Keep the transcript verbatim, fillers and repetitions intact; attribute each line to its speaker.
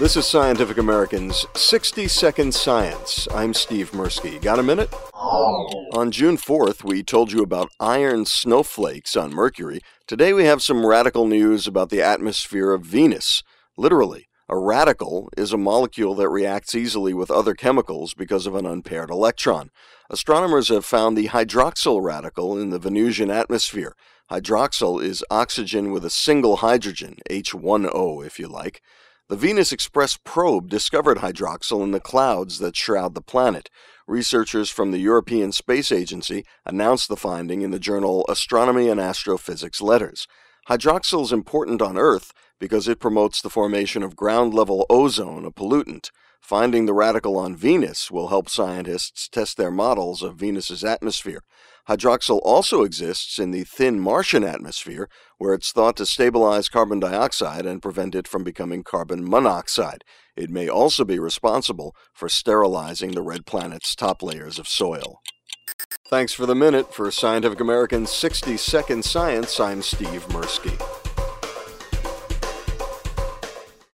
Speaker 1: This is Scientific American's sixty second Science. I'm Steve Mirsky. Got a minute? On June fourth, we told you about iron snowflakes on Mercury. Today we have some radical news about the atmosphere of Venus. Literally, a radical is a molecule that reacts easily with other chemicals because of an unpaired electron. Astronomers have found the hydroxyl radical in the Venusian atmosphere. Hydroxyl is oxygen with a single hydrogen, H one O if you like. The Venus Express probe discovered hydroxyl in the clouds that shroud the planet. Researchers from the European Space Agency announced the finding in the journal Astronomy and Astrophysics Letters. Hydroxyl is important on Earth because it promotes the formation of ground-level ozone, a pollutant. Finding the radical on Venus will help scientists test their models of Venus's atmosphere. Hydroxyl also exists in the thin Martian atmosphere, where it's thought to stabilize carbon dioxide and prevent it from becoming carbon monoxide. It may also be responsible for sterilizing the red planet's top layers of soil. Thanks for the minute. For Scientific American's sixty second Science, I'm Steve Mirsky.